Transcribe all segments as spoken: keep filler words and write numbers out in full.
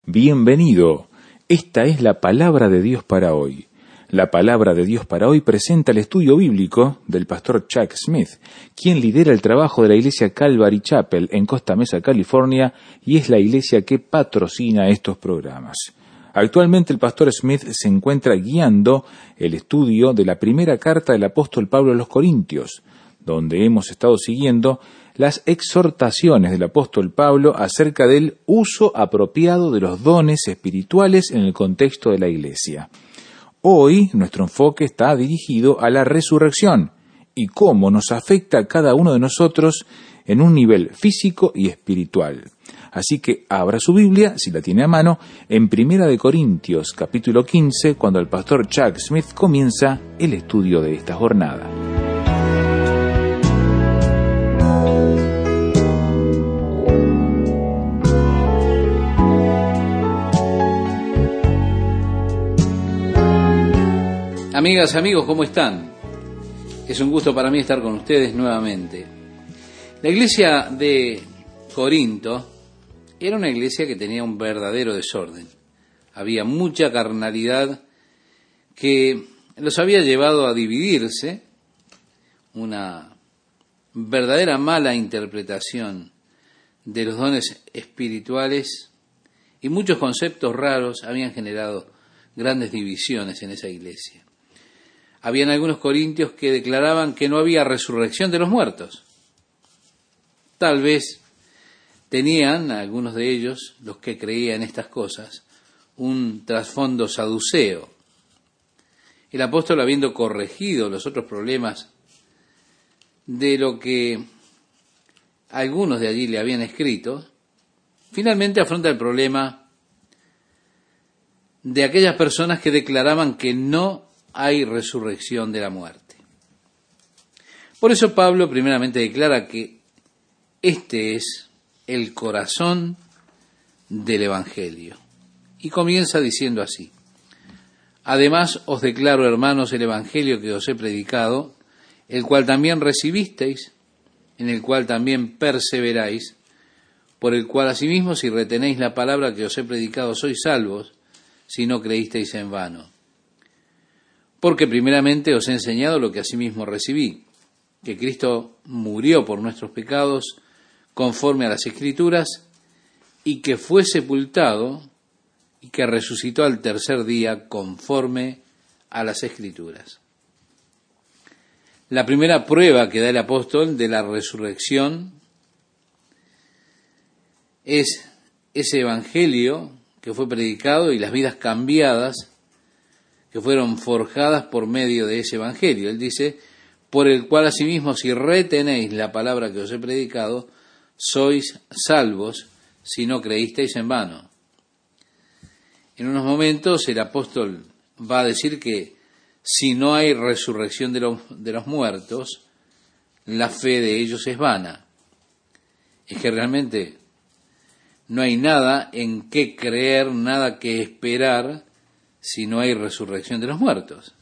Bienvenido. Esta es la palabra de Dios para hoy. La palabra de Dios para hoy presenta el estudio bíblico del pastor Chuck Smith, quien lidera el trabajo de la iglesia Calvary Chapel en Costa Mesa, California, y es la iglesia que patrocina estos programas. Actualmente el pastor Smith se encuentra guiando el estudio de la primera carta del apóstol Pablo a los Corintios, donde hemos estado siguiendo las exhortaciones del apóstol Pablo acerca del uso apropiado de los dones espirituales en el contexto de la iglesia. Hoy nuestro enfoque está dirigido a la resurrección y cómo nos afecta a cada uno de nosotros en un nivel físico y espiritual. Así que abra su Biblia, si la tiene a mano, en Primera de Corintios, capítulo quince, cuando el pastor Chuck Smith comienza el estudio de esta jornada. Amigas, amigos, ¿cómo están? Es un gusto para mí estar con ustedes nuevamente. La iglesia de Corinto era una iglesia que tenía un verdadero desorden. Había mucha carnalidad que los había llevado a dividirse, una verdadera mala interpretación de los dones espirituales y muchos conceptos raros habían generado grandes divisiones en esa iglesia. Habían algunos corintios que declaraban que no había resurrección de los muertos. Tal vez tenían, algunos de ellos, los que creían estas cosas, un trasfondo saduceo. El apóstol, habiendo corregido los otros problemas de lo que algunos de allí le habían escrito, finalmente afronta el problema de aquellas personas que declaraban que no hay resurrección de la muerte. Por eso Pablo primeramente declara que este es el corazón del Evangelio. Y comienza diciendo así: además os declaro, hermanos, el Evangelio que os he predicado, el cual también recibisteis, en el cual también perseveráis, por el cual asimismo si retenéis la palabra que os he predicado sois salvos, si no creísteis en vano. Porque primeramente os he enseñado lo que asimismo recibí, que Cristo murió por nuestros pecados conforme a las Escrituras, y que fue sepultado, y que resucitó al tercer día conforme a las Escrituras. La primera prueba que da el apóstol de la resurrección es ese evangelio que fue predicado y las vidas cambiadas que fueron forjadas por medio de ese evangelio. Él dice: por el cual asimismo si retenéis la palabra que os he predicado, sois salvos, si no creísteis en vano. En unos momentos el apóstol va a decir que si no hay resurrección de los, de los muertos, la fe de ellos es vana. Es que realmente no hay nada en qué creer, nada que esperar, si no hay resurrección de los muertos.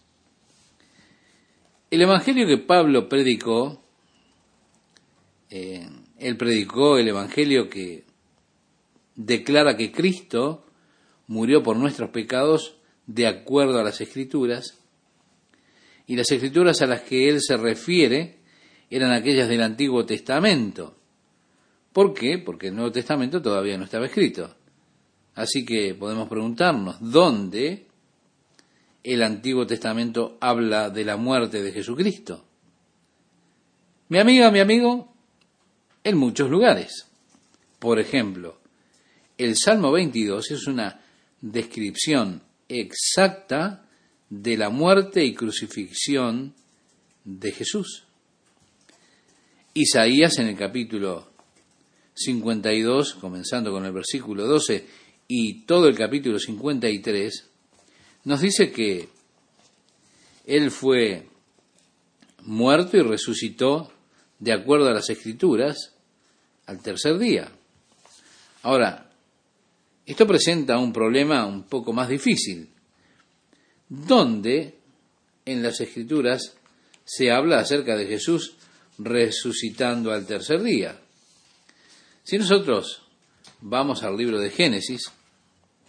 El evangelio que Pablo predicó, eh, él predicó el evangelio que declara que Cristo murió por nuestros pecados de acuerdo a las Escrituras, y las Escrituras a las que él se refiere eran aquellas del Antiguo Testamento. ¿Por qué? Porque el Nuevo Testamento todavía no estaba escrito. Así que podemos preguntarnos, ¿dónde el Antiguo Testamento habla de la muerte de Jesucristo? Mi amiga, mi amigo, en muchos lugares. Por ejemplo, el Salmo veintidós es una descripción exacta de la muerte y crucifixión de Jesús. Isaías, en el capítulo cincuenta y dos, comenzando con el versículo doce, y todo el capítulo cincuenta y tres, nos dice que Él fue muerto y resucitó de acuerdo a las Escrituras al tercer día. Ahora, esto presenta un problema un poco más difícil. ¿Dónde en las Escrituras se habla acerca de Jesús resucitando al tercer día? Si nosotros vamos al libro de Génesis,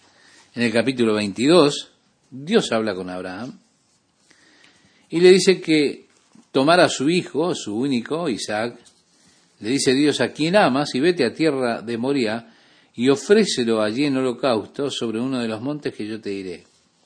En el capítulo veintidós, Dios habla con Abraham y le dice que tomara a su hijo, su único, Isaac. Le dice Dios: a quien amas, y vete a tierra de Moría y ofrécelo allí en holocausto sobre uno de los montes que yo te diré.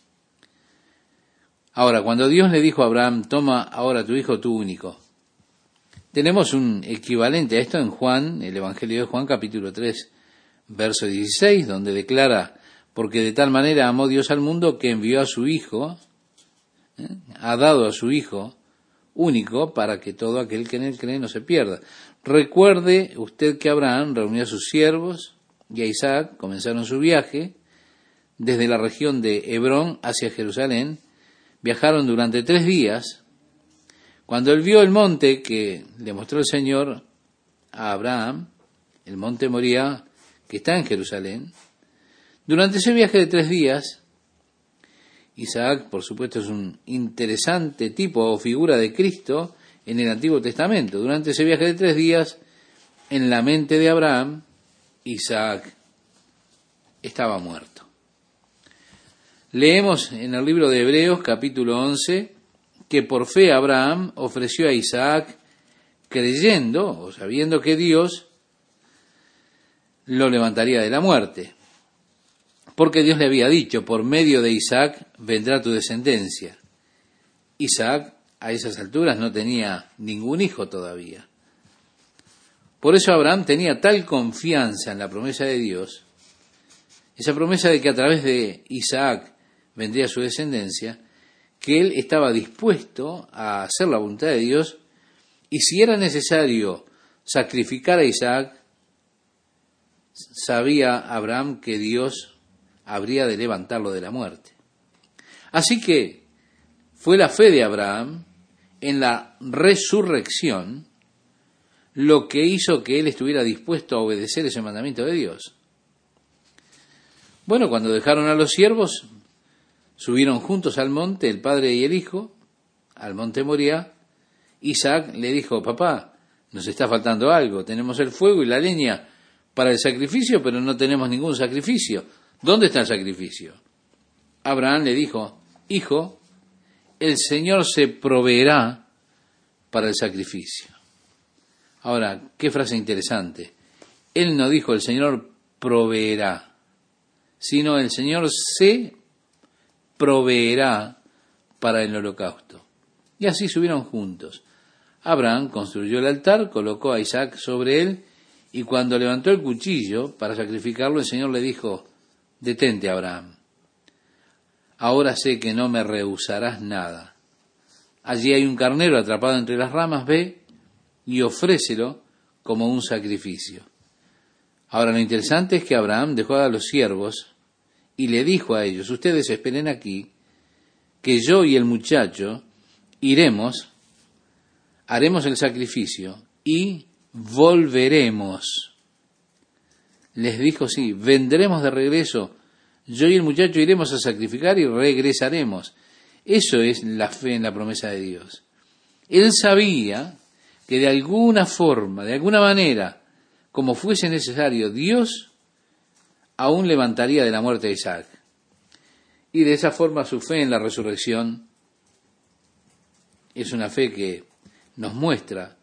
Ahora, cuando Dios le dijo a Abraham: toma ahora tu hijo, tu único, tenemos un equivalente a esto en Juan, el Evangelio de Juan, capítulo tres, verso dieciséis, donde declara: porque de tal manera amó Dios al mundo que envió a su hijo, ¿eh? ha dado a su hijo único para que todo aquel que en él cree no se pierda. Recuerde usted que Abraham reunió a sus siervos y a Isaac, comenzaron su viaje desde la región de Hebrón hacia Jerusalén, viajaron durante tres días. Cuando él vio el monte que le mostró el Señor a Abraham, el monte Moría, que está en Jerusalén, durante ese viaje de tres días, Isaac, por supuesto, es un interesante tipo o figura de Cristo en el Antiguo Testamento. Durante ese viaje de tres días, en la mente de Abraham, Isaac estaba muerto. Leemos en el libro de Hebreos, capítulo once, que por fe Abraham ofreció a Isaac, creyendo o sabiendo que Dios lo levantaría de la muerte. Porque Dios le había dicho: por medio de Isaac vendrá tu descendencia. Isaac a esas alturas no tenía ningún hijo todavía. Por eso Abraham tenía tal confianza en la promesa de Dios, esa promesa de que a través de Isaac vendría su descendencia, que él estaba dispuesto a hacer la voluntad de Dios, y si era necesario sacrificar a Isaac, sabía Abraham que Dios habría de levantarlo de la muerte. Así que fue la fe de Abraham en la resurrección lo que hizo que él estuviera dispuesto a obedecer ese mandamiento de Dios. Bueno, cuando dejaron a los siervos, subieron juntos al monte, el padre y el hijo, al monte Moría. Isaac le dijo: papá, nos está faltando algo, tenemos el fuego y la leña para el sacrificio, pero no tenemos ningún sacrificio. ¿Dónde está el sacrificio? Abraham le dijo: hijo, el Señor se proveerá para el sacrificio. Ahora, qué frase interesante. Él no dijo: el Señor proveerá, sino el Señor se proveerá para el holocausto. Y así subieron juntos. Abraham construyó el altar, colocó a Isaac sobre él, y cuando levantó el cuchillo para sacrificarlo, el Señor le dijo: detente, Abraham. Ahora sé que no me rehusarás nada. Allí hay un carnero atrapado entre las ramas, ve y ofrécelo como un sacrificio. Ahora, lo interesante es que Abraham dejó a los siervos y le dijo a ellos: ustedes esperen aquí, que yo y el muchacho iremos, haremos el sacrificio y volveremos. Les dijo: sí, vendremos de regreso, yo y el muchacho iremos a sacrificar y regresaremos. Eso es la fe en la promesa de Dios. Él sabía que de alguna forma, de alguna manera, como fuese necesario, Dios aún levantaría de la muerte a Isaac. Y de esa forma su fe en la resurrección es una fe que nos muestra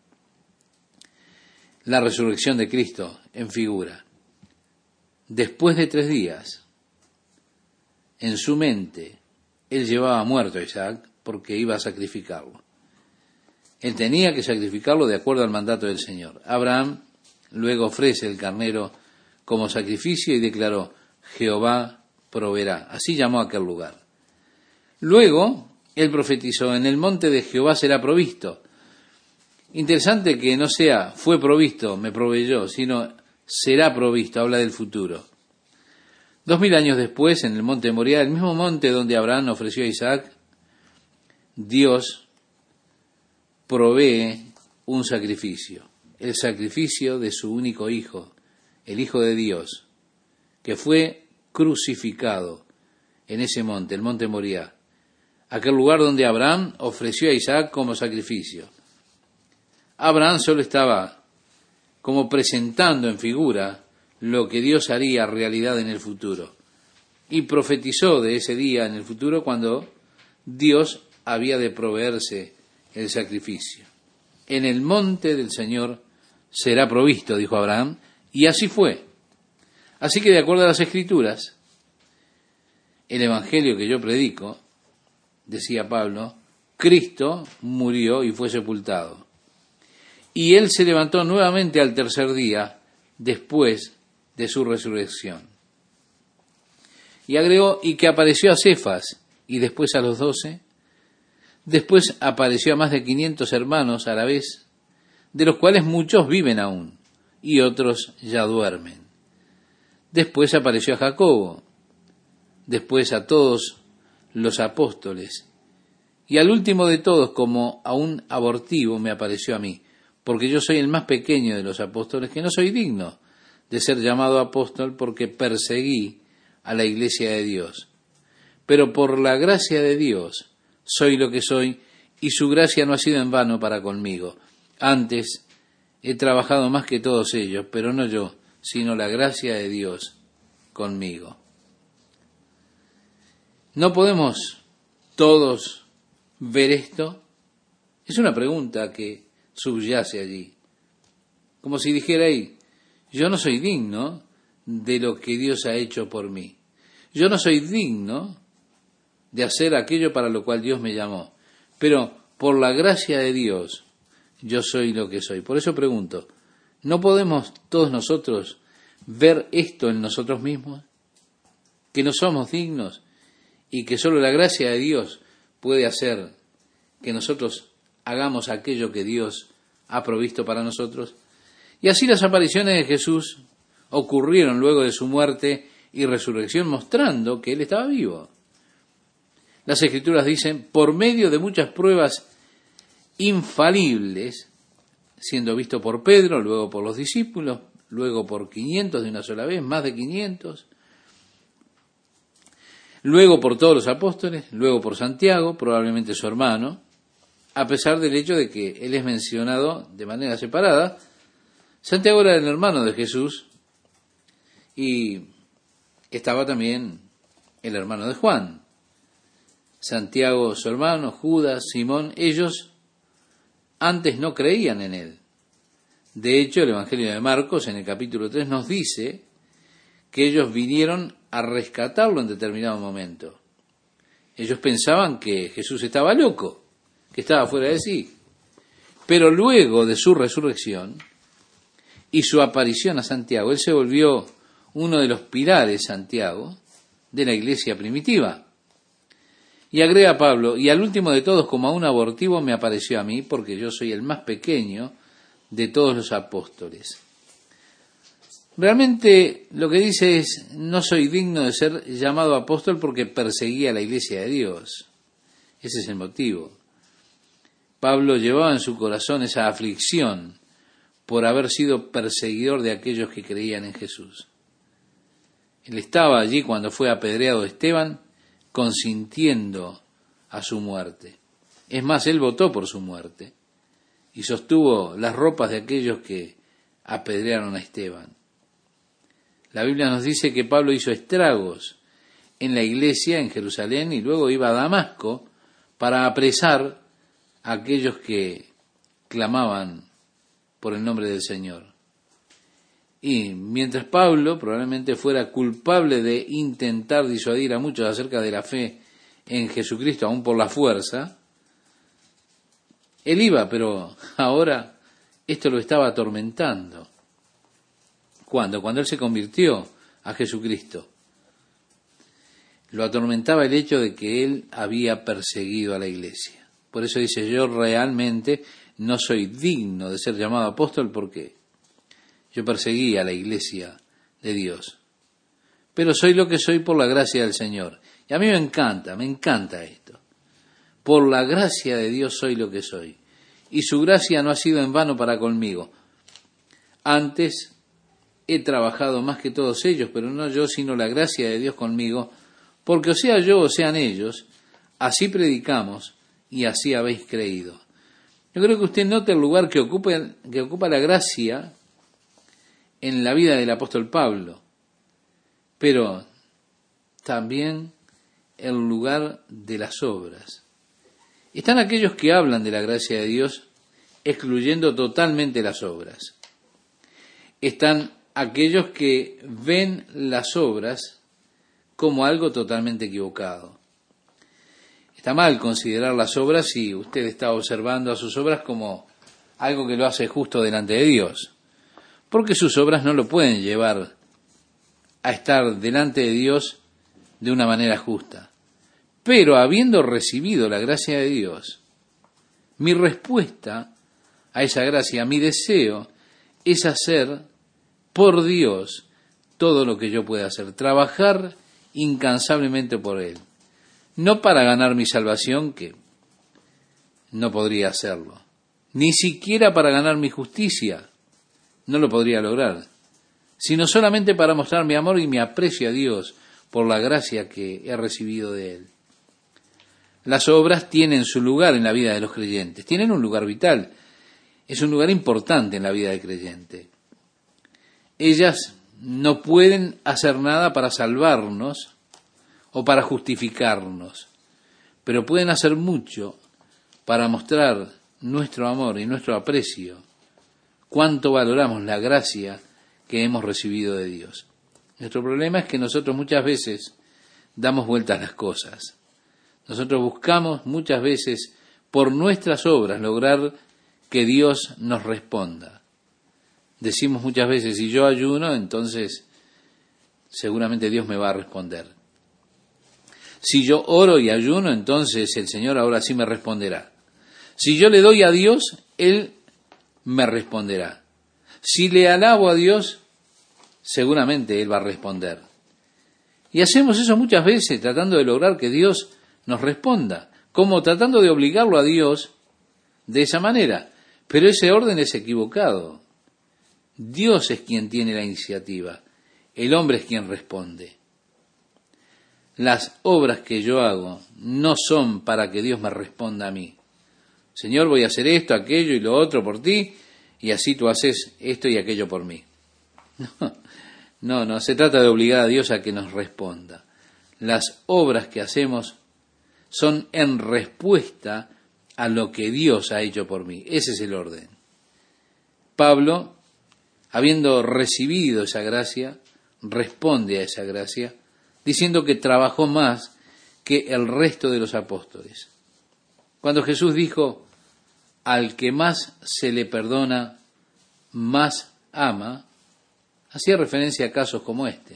la resurrección de Cristo en figura. Después de tres días, en su mente, él llevaba muerto a Isaac porque iba a sacrificarlo. Él tenía que sacrificarlo de acuerdo al mandato del Señor. Abraham luego ofrece el carnero como sacrificio y declaró: Jehová proveerá. Así llamó a aquel lugar. Luego, él profetizó: en el monte de Jehová será provisto. Interesante que no sea fue provisto, me proveyó, sino será provisto, habla del futuro. Dos mil años después, en el monte Moría, el mismo monte donde Abraham ofreció a Isaac, Dios provee un sacrificio, el sacrificio de su único hijo, el Hijo de Dios, que fue crucificado en ese monte, el monte Moría, aquel lugar donde Abraham ofreció a Isaac como sacrificio. Abraham solo estaba como presentando en figura lo que Dios haría realidad en el futuro. y profetizó de ese día en el futuro cuando Dios había de proveerse el sacrificio. En el monte del Señor será provisto, dijo Abraham, y así fue. Así que de acuerdo a las Escrituras, el Evangelio que yo predico, decía Pablo, Cristo murió y fue sepultado. Y Él se levantó nuevamente al tercer día después de su resurrección. Y agregó, y que apareció a Cefas y después a los doce. Después apareció a más de quinientos hermanos a la vez, de los cuales muchos viven aún y otros ya duermen. Después apareció a Jacobo, después a todos los apóstoles, y al último de todos, como a un abortivo, me apareció a mí, porque yo soy el más pequeño de los apóstoles, que no soy digno de ser llamado apóstol porque perseguí a la iglesia de Dios. Pero por la gracia de Dios soy lo que soy, y su gracia no ha sido en vano para conmigo. Antes he trabajado más que todos ellos, pero no yo, sino la gracia de Dios conmigo. ¿No podemos todos ver esto? Es una pregunta que subyace allí. Como si dijera ahí, yo no soy digno de lo que Dios ha hecho por mí. Yo no soy digno de hacer aquello para lo cual Dios me llamó. Pero por la gracia de Dios, yo soy lo que soy. Por eso pregunto, ¿no podemos todos nosotros ver esto en nosotros mismos? Que no somos dignos y que solo la gracia de Dios puede hacer que nosotros hagamos aquello que Dios ha provisto para nosotros. Y así las apariciones de Jesús ocurrieron luego de su muerte y resurrección, mostrando que Él estaba vivo. Las Escrituras dicen, por medio de muchas pruebas infalibles, siendo visto por Pedro, luego por los discípulos, luego por quinientos de una sola vez, más de quinientos, luego por todos los apóstoles, luego por Santiago, probablemente su hermano, a pesar del hecho de que él es mencionado de manera separada. Santiago era el hermano de Jesús y estaba también el hermano de Juan. Santiago, su hermano, Judas, Simón, ellos antes no creían en él. De hecho, el Evangelio de Marcos, en el capítulo tres, nos dice que ellos vinieron a rescatarlo en determinado momento. Ellos pensaban que Jesús estaba loco, que estaba fuera de sí. Pero luego de su resurrección y su aparición a Santiago, él se volvió uno de los pilares, Santiago, de la iglesia primitiva. Y agrega Pablo, y al último de todos, como a un abortivo, me apareció a mí, porque yo soy el más pequeño de todos los apóstoles. Realmente lo que dice es, no soy digno de ser llamado apóstol porque perseguía a la iglesia de Dios. Ese es el motivo. Pablo llevaba en su corazón esa aflicción por haber sido perseguidor de aquellos que creían en Jesús. Él estaba allí cuando fue apedreado Esteban, consintiendo a su muerte. Es más, él votó por su muerte y sostuvo las ropas de aquellos que apedrearon a Esteban. La Biblia nos dice que Pablo hizo estragos en la iglesia en Jerusalén y luego iba a Damasco para apresar a aquellos que clamaban por el nombre del Señor. Y mientras Pablo probablemente fuera culpable de intentar disuadir a muchos acerca de la fe en Jesucristo, aún por la fuerza, él iba, pero ahora esto lo estaba atormentando. ¿Cuándo? Cuando él se convirtió a Jesucristo. Lo atormentaba el hecho de que él había perseguido a la iglesia. Por eso dice, yo realmente no soy digno de ser llamado apóstol porque yo perseguí a la iglesia de Dios. Pero soy lo que soy por la gracia del Señor. Y a mí me encanta, me encanta esto. Por la gracia de Dios soy lo que soy. Y su gracia no ha sido en vano para conmigo. Antes he trabajado más que todos ellos, pero no yo, sino la gracia de Dios conmigo, porque o sea yo o sean ellos, así predicamos y así habéis creído. Yo creo que usted nota el lugar que ocupa, que ocupa la gracia en la vida del apóstol Pablo, pero también el lugar de las obras. Están aquellos que hablan de la gracia de Dios excluyendo totalmente las obras. Están aquellos que ven las obras como algo totalmente equivocado. Está mal considerar las obras si usted está observando a sus obras como algo que lo hace justo delante de Dios, porque sus obras no lo pueden llevar a estar delante de Dios de una manera justa. Pero habiendo recibido la gracia de Dios, mi respuesta a esa gracia, mi deseo, es hacer por Dios todo lo que yo pueda hacer, trabajar incansablemente por Él. No para ganar mi salvación, que no podría hacerlo, ni siquiera para ganar mi justicia, no lo podría lograr, sino solamente para mostrar mi amor y mi aprecio a Dios por la gracia que he recibido de Él. Las obras tienen su lugar en la vida de los creyentes, tienen un lugar vital, es un lugar importante en la vida del creyente. Ellas no pueden hacer nada para salvarnos o para justificarnos, pero pueden hacer mucho para mostrar nuestro amor y nuestro aprecio, cuánto valoramos la gracia que hemos recibido de Dios. Nuestro problema es que nosotros muchas veces damos vueltas a las cosas. Nosotros buscamos muchas veces por nuestras obras lograr que Dios nos responda. Decimos muchas veces, si yo ayuno, entonces seguramente Dios me va a responder. Si yo oro y ayuno, entonces el Señor ahora sí me responderá. Si yo le doy a Dios, Él me responderá. Si le alabo a Dios, seguramente Él va a responder. Y hacemos eso muchas veces tratando de lograr que Dios nos responda, como tratando de obligarlo a Dios de esa manera. Pero ese orden es equivocado. Dios es quien tiene la iniciativa, el hombre es quien responde. Las obras que yo hago no son para que Dios me responda a mí. Señor, voy a hacer esto, aquello y lo otro por ti, y así tú haces esto y aquello por mí. No, no, no, se trata de obligar a Dios a que nos responda. Las obras que hacemos son en respuesta a lo que Dios ha hecho por mí. Ese es el orden. Pablo, habiendo recibido esa gracia, responde a esa gracia, diciendo que trabajó más que el resto de los apóstoles. Cuando Jesús dijo, al que más se le perdona, más ama, hacía referencia a casos como este.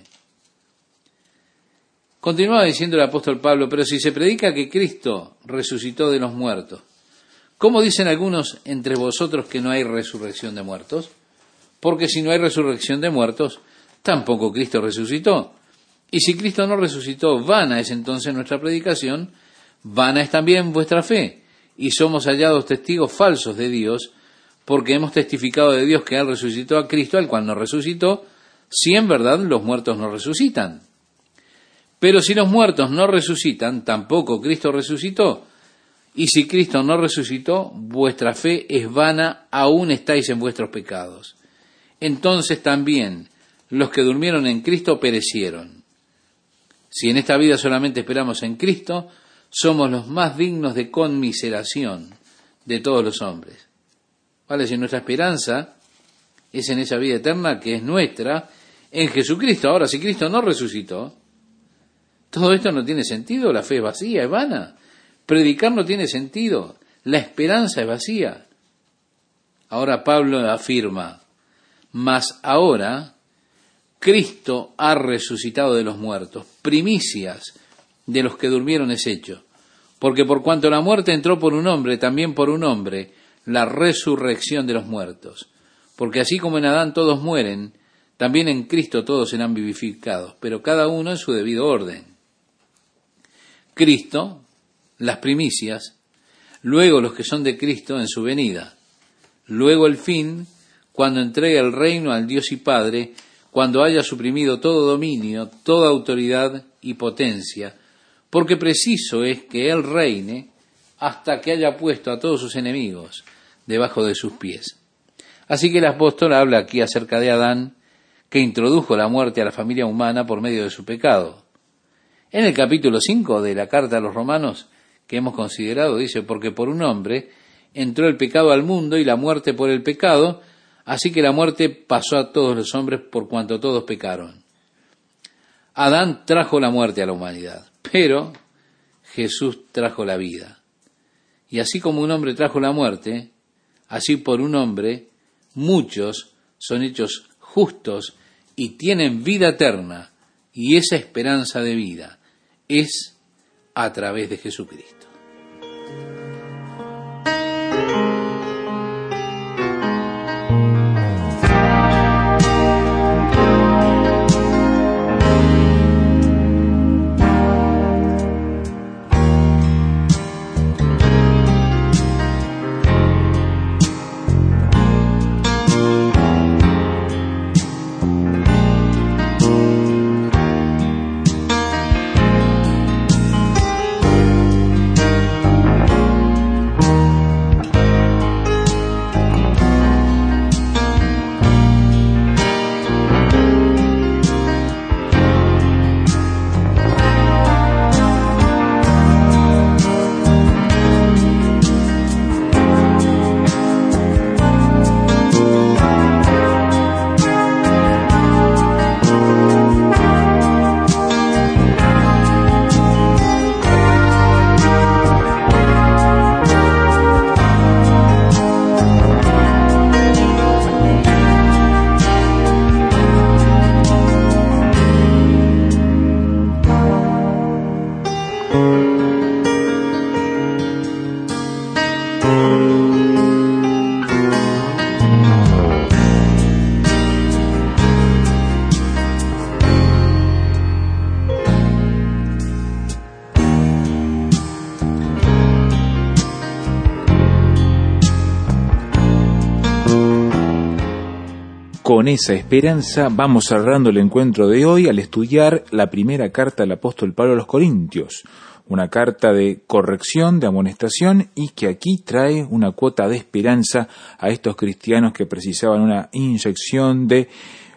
Continuaba diciendo el apóstol Pablo, pero si se predica que Cristo resucitó de los muertos, ¿cómo dicen algunos entre vosotros que no hay resurrección de muertos? Porque si no hay resurrección de muertos, tampoco Cristo resucitó. Y si Cristo no resucitó, vana es entonces nuestra predicación, vana es también vuestra fe, y somos hallados testigos falsos de Dios, porque hemos testificado de Dios que Él resucitó a Cristo, al cual no resucitó, si en verdad los muertos no resucitan. Pero si los muertos no resucitan, tampoco Cristo resucitó. Y si Cristo no resucitó, vuestra fe es vana, aún estáis en vuestros pecados. Entonces también los que durmieron en Cristo perecieron. Si en esta vida solamente esperamos en Cristo, somos los más dignos de conmiseración de todos los hombres. Vale, si nuestra esperanza es en esa vida eterna que es nuestra, en Jesucristo. Ahora, si Cristo no resucitó, todo esto no tiene sentido, la fe es vacía, es vana. Predicar no tiene sentido, la esperanza es vacía. Ahora Pablo afirma, mas ahora Cristo ha resucitado de los muertos, primicias de los que durmieron es hecho. Porque por cuanto la muerte entró por un hombre, también por un hombre, la resurrección de los muertos. Porque así como en Adán todos mueren, también en Cristo todos serán vivificados, pero cada uno en su debido orden. Cristo, las primicias, luego los que son de Cristo en su venida, luego el fin, cuando entregue el reino al Dios y Padre, cuando haya suprimido todo dominio, toda autoridad y potencia, porque preciso es que Él reine hasta que haya puesto a todos sus enemigos debajo de sus pies. Así que el apóstol habla aquí acerca de Adán, que introdujo la muerte a la familia humana por medio de su pecado. En el capítulo cinco de la carta a los Romanos que hemos considerado, dice, porque por un hombre entró el pecado al mundo y la muerte por el pecado, así que la muerte pasó a todos los hombres por cuanto todos pecaron. Adán trajo la muerte a la humanidad, pero Jesús trajo la vida. Y así como un hombre trajo la muerte, así por un hombre muchos son hechos justos y tienen vida eterna, y esa esperanza de vida es a través de Jesucristo. Con esa esperanza vamos cerrando el encuentro de hoy al estudiar la primera carta del apóstol Pablo a los Corintios, una carta de corrección, de amonestación y que aquí trae una cuota de esperanza a estos cristianos que precisaban una inyección de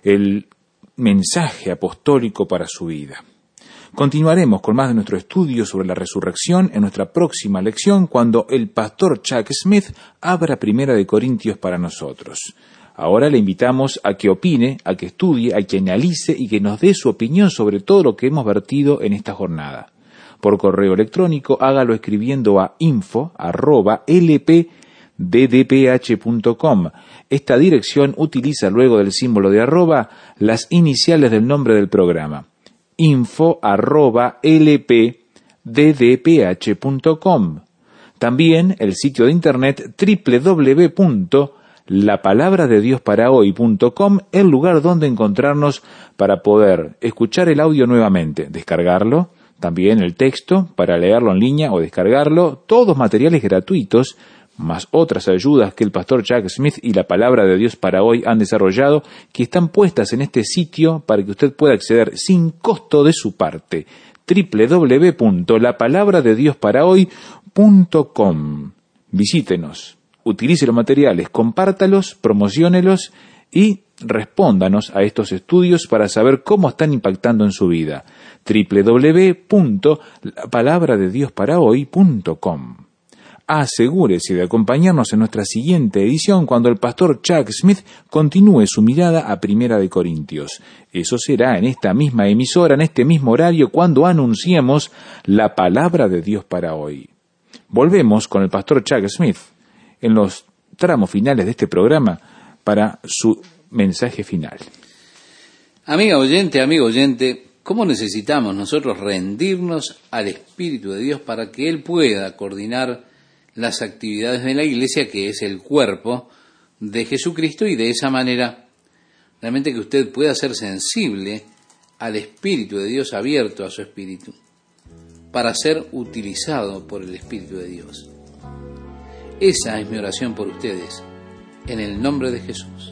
el mensaje apostólico para su vida. Continuaremos con más de nuestro estudio sobre la resurrección en nuestra próxima lección cuando el pastor Chuck Smith abra Primera de Corintios para nosotros. Ahora le invitamos a que opine, a que estudie, a que analice y que nos dé su opinión sobre todo lo que hemos vertido en esta jornada. Por correo electrónico, hágalo escribiendo a info arroba l p d d p h punto com. Esta dirección utiliza luego del símbolo de arroba las iniciales del nombre del programa. info arroba l p d d p h punto com. También el sitio de internet doble u doble u doble u punto la palabra de dios para hoy punto com, el lugar donde encontrarnos para poder escuchar el audio nuevamente, descargarlo, también el texto para leerlo en línea o descargarlo, todos materiales gratuitos, más otras ayudas que el pastor Chuck Smith y la palabra de Dios para hoy han desarrollado, que están puestas en este sitio para que usted pueda acceder sin costo de su parte. doble u doble u doble u punto la palabra de dios para hoy punto com. Visítenos. Utilice los materiales, compártalos, promociónelos y respóndanos a estos estudios para saber cómo están impactando en su vida. doble u doble u doble u punto la palabra de dios para hoy punto com. Asegúrese de acompañarnos en nuestra siguiente edición cuando el pastor Chuck Smith continúe su mirada a Primera de Corintios. Eso será en esta misma emisora, en este mismo horario, cuando anunciemos la palabra de Dios para hoy. Volvemos con el pastor Chuck Smith en los tramos finales de este programa para su mensaje final. Amiga oyente, amigo oyente, ¿cómo necesitamos nosotros rendirnos al Espíritu de Dios para que Él pueda coordinar las actividades de la Iglesia, que es el cuerpo de Jesucristo, y de esa manera realmente que usted pueda ser sensible al Espíritu de Dios, abierto a su Espíritu, para ser utilizado por el Espíritu de Dios? Esa es mi oración por ustedes, en el nombre de Jesús.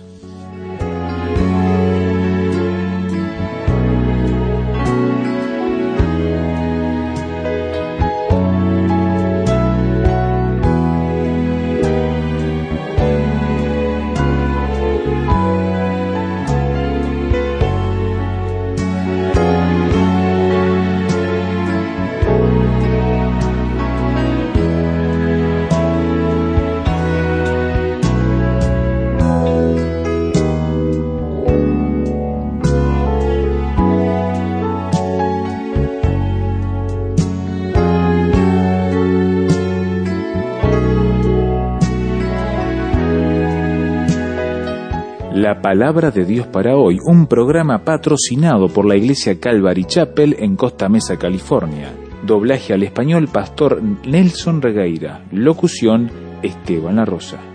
La Palabra de Dios para Hoy, un programa patrocinado por la Iglesia Calvary Chapel en Costa Mesa, California. Doblaje al español, Pastor Nelson Regueira. Locución, Esteban La Rosa.